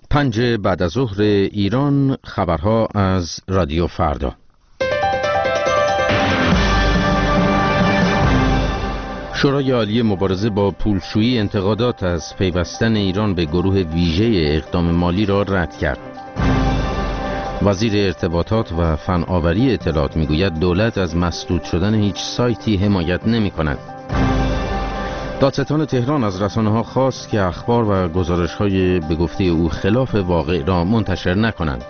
5 بعد از ظهر ایران، خبرها از رادیو فردا. شورای عالی مبارزه با پولشویی انتقادات از پیوستن ایران به گروه ویژه اقدام مالی را رد کرد. وزیر ارتباطات و فناوری اطلاعات میگوید دولت از مسدود شدن هیچ سایتی حمایت نمی کند. دادستان تهران از رسانه‌ها خواست که اخبار و گزارش‌های به گفته او خلاف واقع را منتشر نکنند.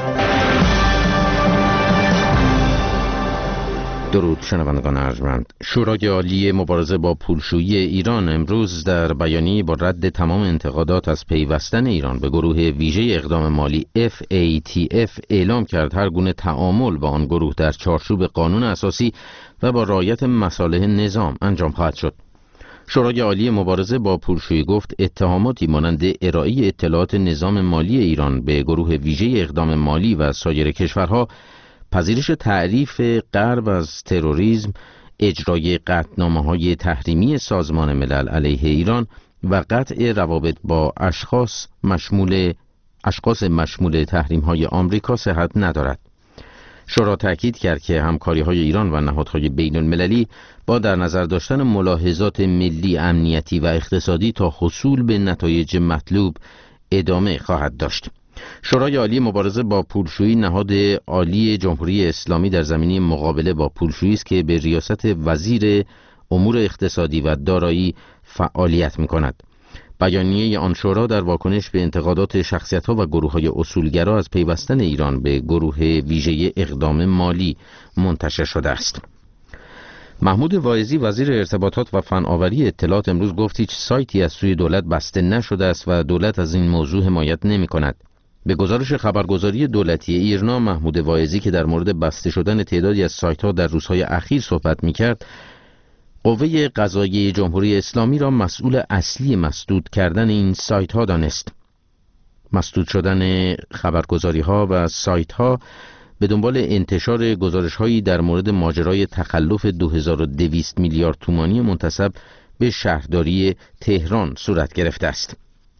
درود شنوندگان ارجمند. شورای عالی مبارزه با پولشویی ایران امروز در بیانیه با رد تمام انتقادات از پیوستن ایران به گروه ویژه اقدام مالی FATF اعلام کرد هر گونه تعامل با آن گروه در چارچوب قانون اساسی و با رعایت مصالح نظام انجام خواهد شد. شورای عالی مبارزه با پولشویی گفت اتهاماتی مانند ارائه اطلاعات نظام مالی ایران به گروه ویژه اقدام مالی و سایر کشورها، پذیرش تعریف غرب از تروریسم، اجرای قطعنامه‌های تحریمی سازمان ملل علیه ایران و قطع روابط با اشخاص مشمول تحریم‌های آمریکا صحت ندارد. شورا تأکید کرد که همکاری‌های ایران و نهادهای بین‌المللی با در نظر داشتن ملاحظات ملی، امنیتی و اقتصادی تا حصول به نتایج مطلوب ادامه خواهد داشت. شورای عالی مبارزه با پولشویی نهاد عالی جمهوری اسلامی در زمینه مقابله با پولشویی است که به ریاست وزیر امور اقتصادی و دارایی فعالیت می‌کند. بیانیه آن شورا در واکنش به انتقادات شخصیت‌ها و گروه‌های اصولگرا از پیوستن ایران به گروه ویژه اقدام مالی منتشر شده است. محمود واعظی وزیر ارتباطات و فناوری اطلاعات امروز گفت هیچ سایتی از سوی دولت بسته نشده است و دولت از این موضوع حمایت نمی‌کند. به گزارش خبرگزاری دولتی ایرنا، محمود واعظی که در مورد بسته شدن تعدادی از سایت‌ها در روزهای اخیر صحبت می‌کرد، قوه قضاییه جمهوری اسلامی را مسئول اصلی مسدود کردن این سایت‌ها دانست. مسدود شدن خبرگزاری‌ها و سایت‌ها به دنبال انتشار گزارش‌هایی در مورد ماجرای تخلف 2200 میلیارد تومانی منتسب به شهرداری تهران صورت گرفته است.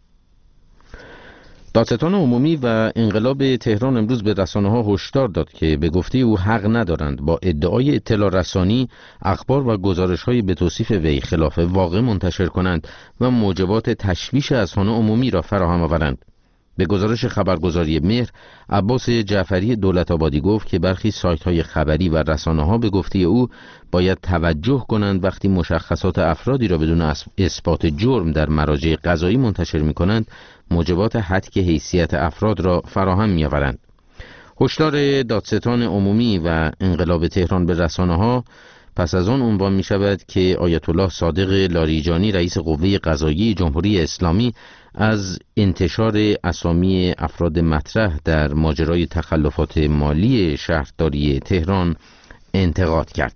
دادستان عمومی و انقلاب تهران امروز به رسانه‌ها هشدار داد که به گفته او حق ندارند با ادعای اطلاع رسانی اخبار و گزارش‌های به توصیف وی خلاف واقع منتشر کنند و موجبات تشویش اذهان عمومی را فراهم آورند. به گزارش خبرگزاری مهر، عباس جعفری دولت‌آبادی گفت که برخی سایت‌های خبری و رسانه‌ها به گفته او باید توجه کنند وقتی مشخصات افرادی را بدون اثبات جرم در مراجع قضایی منتشر می‌کنند، موجبات هتک حیثیت افراد را فراهم می‌آورند. هشدار دادستان عمومی و انقلاب تهران به رسانه‌ها پس از آن عنوان می شود که آیت الله صادق لاریجانی رئیس قوه قضاییه جمهوری اسلامی از انتشار اسامی افراد مطرح در ماجرای تخلفات مالی شهرداری تهران انتقاد کرد.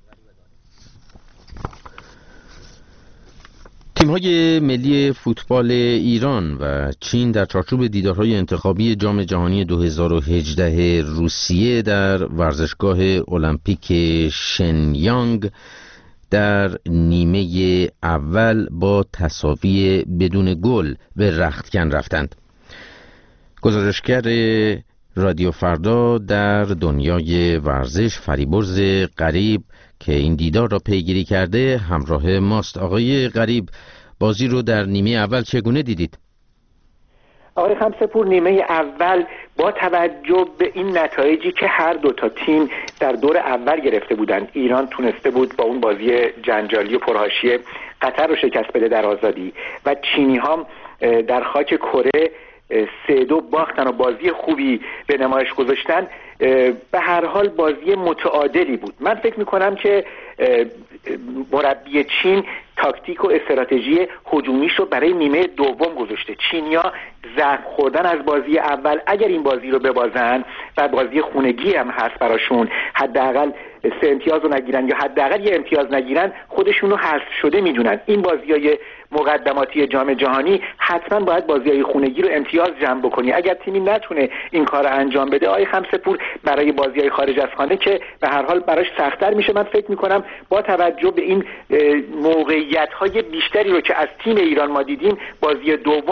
تیم‌های ملی فوتبال ایران و چین در چارچوب دیدارهای انتخابی جام جهانی 2018 روسیه در ورزشگاه المپیک شنیانگ در نیمه اول با تساوی بدون گل به رختکن رفتند. گزارشگر رادیو فردا در دنیای ورزش فریبرز غریب که این دیدار را پیگیری کرده همراه ماست. آقای غریب، بازی رو در نیمه اول چگونه دیدید؟ آقای خمسه‌پور، نیمه اول با توجه به این نتایجی که هر دو تا تیم در دور اول گرفته بودند، ایران تونسته بود با اون بازی جنجالی و پرحاشیه قطر رو شکست بده در آزادی و چینی ها در خاک کره 3-2 باختن و بازی خوبی به نمایش گذاشتن، به هر حال بازی متعادلی بود. من فکر میکنم که مربی چین تاکتیک و استراتژی هجومیش رو برای نیمه دوم گذاشته. چینیا ضربه خوردن از بازی اول، اگر این بازی رو ببازن و بازی خونگی هم هست براشون، حداقل 3 امتیاز رو نگیرن یا حداقل 1 امتیاز نگیرن، خودشون رو حذف شده میدونن. این بازی‌های مقدماتی جام جهانی حتما باید بازی‌های خونگی رو امتیاز جمع بکنی. اگر تیمی نتونه این کار رو انجام بده، آقای خمسه‌پور، برای بازی‌های خارج از خانه که به هر حال براش سخت‌تر میشه. من فکر می‌کنم با توجه به این موقعیت‌های بیشتری رو که از تیم ایران ما دیدیم، بازی دوم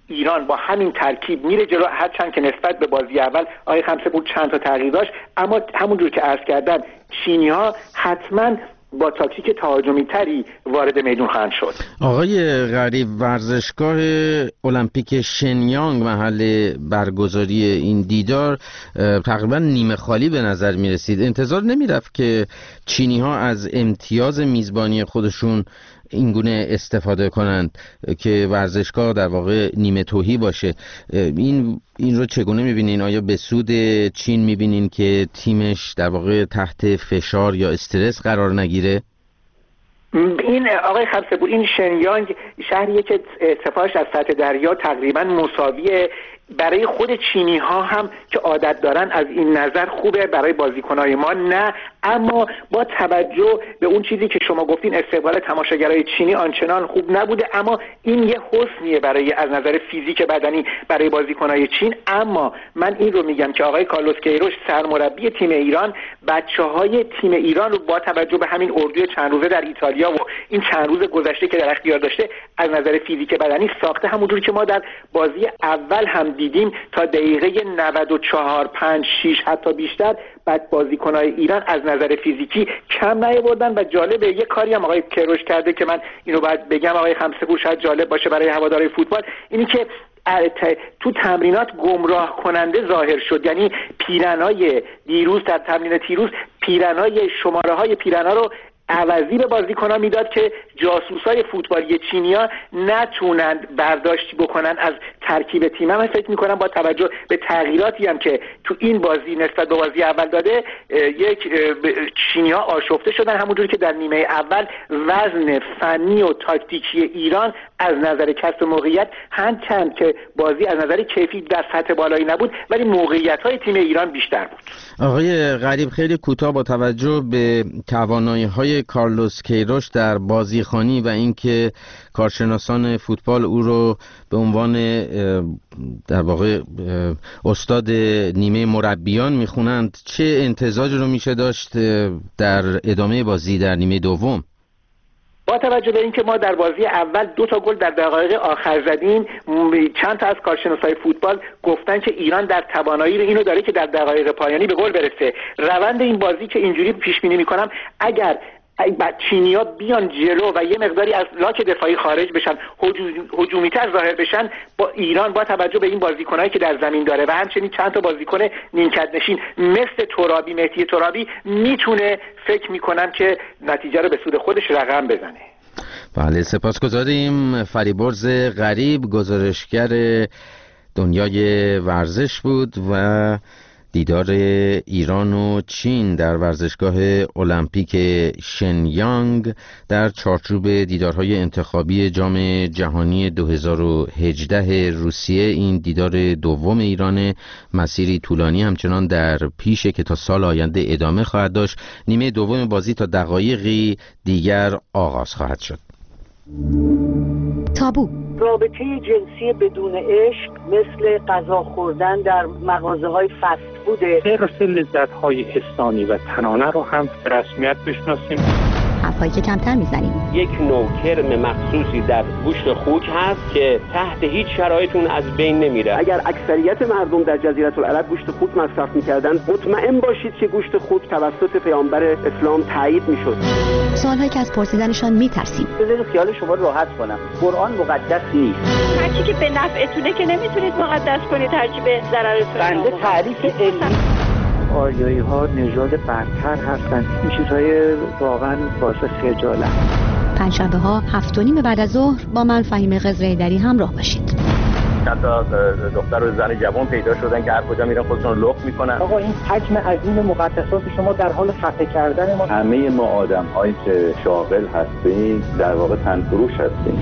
ایران با همین ترکیب میره جلو، هرچند که نسبت به بازی اول آقای خمسه‌پور چند تا تغییر داشت، اما همونجور که عرض کردم چینی‌ها حتما با تاکتیک تهاجمی تری وارد میدون خواهند شد. آقای غریب، ورزشگاه المپیک شنیانگ محل برگزاری این دیدار تقریبا نیمه خالی به نظر می رسید. انتظار نمی رفت که چینی ها از امتیاز میزبانی خودشون اینگونه استفاده کنند که ورزشگاه در واقع نیمه تهی باشه. این رو چگونه میبینین؟ آیا به سود چین میبینین که تیمش در واقع تحت فشار یا استرس قرار نگیره؟ این آقای خمسه‌پور، این شنیانگ شهریه که ارتفاعش از سطح دریا تقریبا مساویه. برای خود چینی ها هم که عادت دارن از این نظر خوبه، برای بازیکنای ما نه. اما با توجه به اون چیزی که شما گفتین، استقبال تماشاگرای چینی آنچنان خوب نبوده، اما این یه حسنیه برای از نظر فیزیک بدنی برای بازیکنای چین. اما من این رو میگم که آقای کارلوس کیروش سرمربی تیم ایران بچه‌های تیم ایران رو با توجه به همین اردوی چند روزه در ایتالیا و این چند روز گذشته که در اختیار داشته از نظر فیزیک بدنی ساخته، همونجوری که ما در بازی اول هم دیدیم تا دقیقه 94 5 6 حتی بیشتر بعد بازیکن‌های ایران از نظر فیزیکی کم نیاوردن. و جالبه یک کاری هم آقای کیروش کرده که من اینو باید بگم آقای خمسه‌پور، شاید جالب باشه برای هوادارهای فوتبال، اینی که تو تمرینات گمراه کننده ظاهر شد. یعنی پیرنای دیروز در تمرین دیروز پیرنای شماره‌های پیرنا رو عوضی به بازیکن‌ها میداد که جاسوسای فوتبالی چینی‌ها نتونن برداشتی بکنن از ترکیب تیم. من فکر می‌کنم با توجه به تغییراتی هم که تو این بازی نسبت به بازی اول داده، یک چینی‌ها آشفته شدن، همونجوری که در نیمه اول وزن فنی و تاکتیکی ایران از نظر کسب موقعیت هرچند که بازی از نظر کیفی در سطح بالایی نبود، ولی موقعیت‌های تیم ایران بیشتر بود. آقای غریب، خیلی کوتاه با توجه به توانایی‌های کارلوس کیروش در بازیخوانی و اینکه کارشناسان فوتبال او رو به عنوان در واقع استاد نیمه مربیان میخونند، چه انتظاری رو میشه داشت در ادامه بازی در نیمه دوم؟ با توجه به اینکه ما در بازی اول 2 تا گل در دقایق آخر زدیم، چند تا از کارشناسای فوتبال گفتن که ایران در توانایی اینو داره که در دقایق پایانی به گل برسه. روند این بازی که اینجوری پیش بینی می‌کنم، اگر چینی‌ها بیان جلو و یه مقداری از لاک دفاعی خارج بشن، هجومی‌تر ظاهر بشن، با ایران با توجه به این بازیکنایی که در زمین داره و همچنین چند تا بازیکن نیمکت نشین مثل ترابی، مهدی ترابی، میتونه فکر میکنم که نتیجه رو به سود خودش رقم بزنه. بله، سپاسگزاریم. فریبرز غریب، گزارشگر دنیای ورزش بود و دیدار ایران و چین در ورزشگاه المپیک شنیانگ در چارچوب دیدارهای انتخابی جام جهانی 2018 روسیه. این دیدار دوم ایران، مسیری طولانی همچنان در پیشه که تا سال آینده ادامه خواهد داشت. نیمه دوم بازی تا دقایقی دیگر آغاز خواهد شد. تابو رابطه جنسی بدون عشق مثل غذا خوردن در مغازه‌های فست فوده. حرص لذت‌های انسانی و تنانه رو هم به رسمیت بشناسیم. حرفایی که کمتر میزنیم. یک نوع کرم مخصوصی در گوشت خوک هست که تحت هیچ شرایطی از بین نمیره. اگر اکثریت مردم در جزیره العرب گوشت خوک مصرف میکردن، مطمئن باشید که گوشت خوک توسط پیامبر اسلام تایید میشد. سوالهایی که از پرسیدنشان میترسیم. بذارید خیال شما راحت کنم، قرآن مقدس نیست. هرچی که به نفعتونه که نمیتونید مقدس کنید، هرچی به ضررتونه. بنده تعریف علمی. آریایی ها نژاد برتر هستند. این چیزهای واقعا باعث خجالت. پنجشنبه ها 7:30 بعد از ظهر با من فهیم قزره‌ایدری همراه باشید. چند تا دختر و زن جوان پیدا شدن که هر کجا میرن خودشون رو لخت میکنن. آقا این حجم عظیم مقدسات شما در حال خفه کردن ما. همه ما آدم هایی که شاغل هستیم در واقع تنفروش هستیم.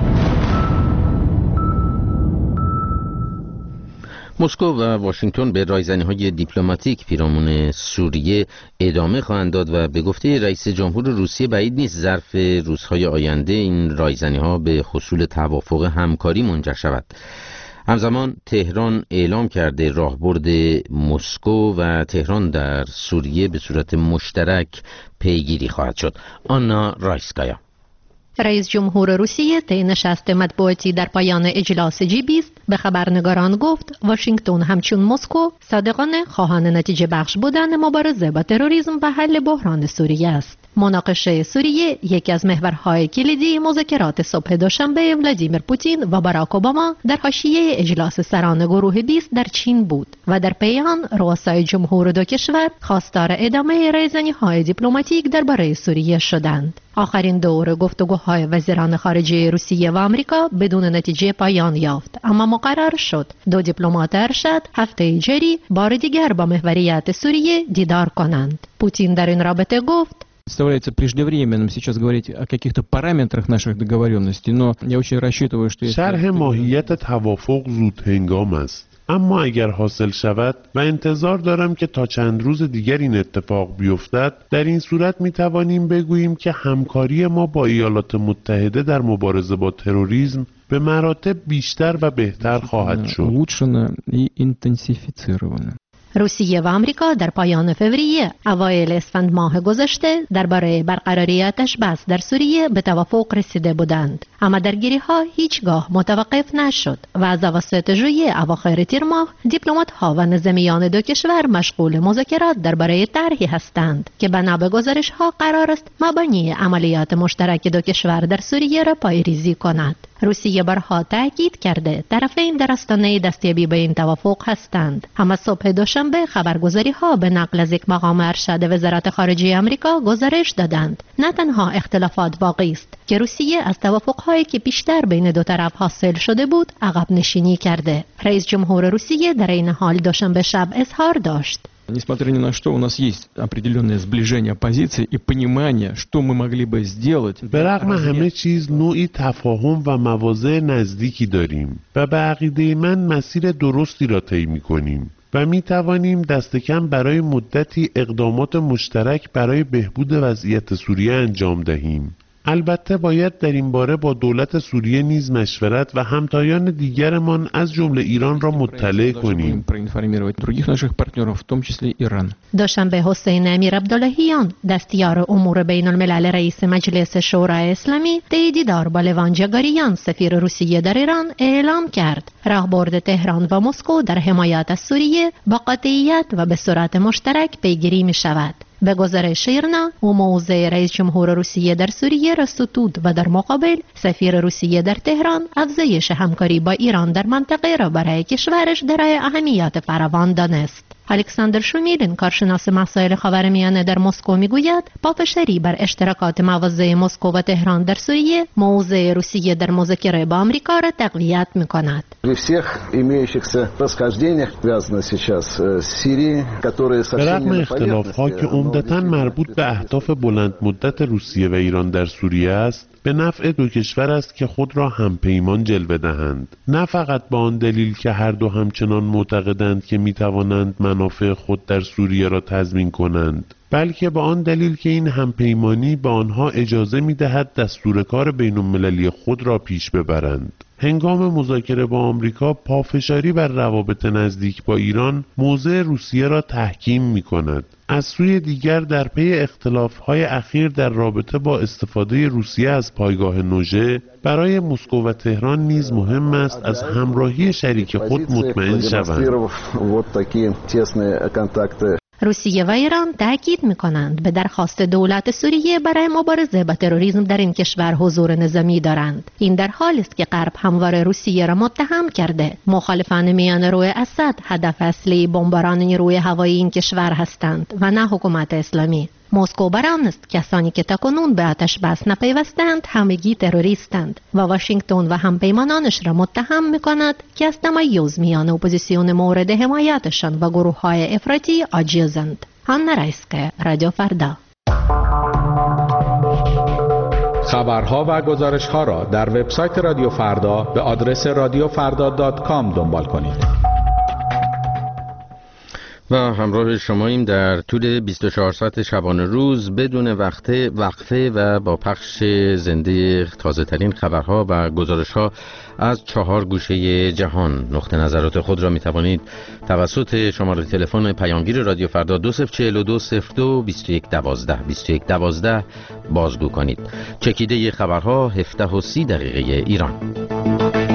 مسکو و واشنگتن به رایزنی‌های دیپلماتیک پیرامون سوریه ادامه خواهند داد و به گفته رئیس جمهور روسیه بعید نیست ظرف روزهای آینده این رایزنی‌ها به حصول توافق همکاری منجر شود. همزمان تهران اعلام کرده راهبرد مسکو و تهران در سوریه به صورت مشترک پیگیری خواهد شد. آنا رایسکایا. رئیس جمهور روسیه طی نشست مطبوعاتی در پایان اجلاس G20 به خبرنگاران گفت واشنگتن همچون مسکو صادقانه خواهان نتیجه بخش بودن مبارزه با تروریسم و حل بحران سوریه است. مناقشه سوریه یکی از محورهای کلیدی مذاکرات صبح دوشنبه ولادیمیر پوتین و باراک اوباما در حاشیه اجلاس سران گروه 20 در چین بود و در پی آن رؤسای جمهور دو کشور خواستار ادامه رایزنی‌های دیپلماتیک درباره سوریه شدند. آخرین دور گفتگوهای وزیران خارجه روسیه و آمریکا بدون نتیجه پایان یافت، اما مقرر شد دو دیپلمات ارشد هفته جاری بار دیگر با محوریت سوریه دیدار کنند. پوتین در این رابطه گفت Представляется преждевременным сейчас говорить о каких-то параметрах наших договоренностей, но я очень рассчитываю, что شرح ماهیت توافق زود هنگام است. اما اگر حاصل شود و انتظار دارم که تا چند روز دیگر این اتفاق بیفتد، در این صورت می توانیم بگوییم که همکاری ما با ایالات متحده در مبارزه با تروریسم به مراتب بیشتر و بهتر خواهد شد. روسیه و آمریکا در پایان فوریه اوایل اسفند ماه گذشته درباره برقراری آتش بس در سوریه به توافق رسیده بودند، اما درگیری‌ها هیچگاه متوقف نشد و از اواسط ژوئیه اواخر تیر ماه دیپلمات‌ها و نظامیان دو کشور مشغول مذاکرات درباره طرحی هستند که بنا به گزارش‌ها قرار است مبانی عملیات مشترک دو کشور در سوریه را پایه‌ریزی کند. روسیه بارها تاکید کرده طرفین در آستانه دستیابی به این توافق هستند، اما صبح دوشنبه خبرگزاری‌ها به نقل از یک مقام ارشد وزارت خارجه آمریکا گزارش دادند نه تنها اختلافات واقعی است که روسیه از توافق‌هایی که بیشتر بین دو طرف حاصل شده بود عقب نشینی کرده. رئیس جمهور روسیه در این حال دوشنبه شب اظهار داشت Несмотря ни на что, у нас есть определенное сближение позиций и понимание, что мы могли бы сделать. به رغم همه چیز نوعی تفاهم و مواضع نزدیکی داریم و به عقیده من مسیر درستی را طی می‌کنیم و می‌توانیم دست کم برای مدتی اقدامات مشترک برای بهبود وضعیت سوریه انجام دهیم. البته باید در این باره با دولت سوریه نیز مشورت و همتایان دیگرمان از جمله ایران را مطلع کنیم. دوشنبه حسین امیر عبداللهیان دستیار امور بین الملل رئیس مجلس شورای اسلامی طی دیدار با لوان جگاریان سفیر روسیه در ایران اعلام کرد راهبرد تهران و مسکو در حمایت از سوریه با قاطعیت و به صورت مشترک پیگیری می شود. به گزارش ایرنا او موضع رئیس جمهور روسیه در سوریه را ستود و در مقابل سفیر روسیه در تهران افزایش همکاری با ایران در منطقه را برای کشورش دارای اهمیت فراوان دانست. الکساندر شومیلین کارشناس مسائل خاورمیانه در مسکو میگوید پافشاری بر اشتراکات مواضع مسکو و تهران در سوریه موضع روسیه در مذاکره با آمریکا را تقویت میکند. به رغم اختلاف‌ها که عمدتاً مربوط به اهداف بلند مدت روسیه و ایران در سوریه است، به نفع دو کشور است که خود را همپیمان جلوه دهند، نه فقط با آن دلیل که هر دو همچنان معتقدند که میتوانند منافع خود در سوریه را تضمین کنند، بلکه با آن دلیل که این همپیمانی به آنها اجازه میدهد دستور کار بین المللی خود را پیش ببرند. هنگام مذاکره با آمریکا پافشاری بر روابط نزدیک با ایران موضع روسیه را تحکیم می کند. از سوی دیگر در پی اختلاف‌های اخیر در رابطه با استفاده روسیه از پایگاه نوژه برای مسکو و تهران نیز مهم است از همراهی شریک خود مطمئن شوند. روسیه و ایران تاکید می‌کنند به درخواست دولت سوریه برای مبارزه با تروریسم در این کشور حضور نظامی دارند. این در حالی است که غرب همواره روسیه را متهم کرده مخالفان میان روی اسد هدف اصلی بمباران نیروی هوایی این کشور هستند و نه حکومت اسلامی. مسکو بران است کسانی که تاکنون به آتش بس نپیوستند همگی تروریستند و واشنگتن و همپیمانانش را متهم می‌کند که از تمایز میان اپوزیسیون مورد حمایتشان و گروه‌های افراطی عاجزند. هانا رایسکه، رادیو فردا. خبرها و گزارش‌ها را در وبسایت رادیو فردا به آدرس radiofrda.com دنبال کنید. و همراه شماییم در طول 24 ساعت شبانه روز بدون وقفه و با پخش زنده تازه ترین خبرها و گزارشها از 4 گوشه جهان. نقطه نظرات خود را می توانید توسط شماره تلفن پیامگیر رادیو فردا 2042022112 بازگو کنید. چکیده خبرها 17:30 ایران.